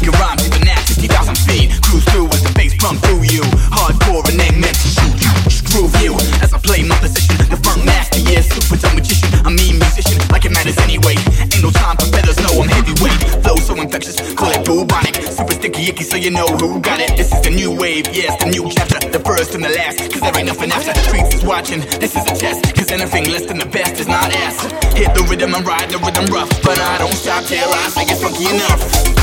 Speaking rhymes even at 50,000 feet. Cruise through as the bass pump through you. Hardcore and ain't meant to shoot you, just groove you. As I play my position, the funk master, yeah, super dumb magician. I mean musician, like it matters anyway. Ain't no time for feathers, no, I'm heavyweight. Flow so infectious, call it bubonic. Super sticky icky, so you know who got it. This is the new wave, yeah, it's the new chapter. The first and the last, cause there ain't nothing after. The streets is watching, this is a test. Cause anything less than the best is not ass. Hit the rhythm and ride the rhythm rough, but I don't stop till I think it's funky enough.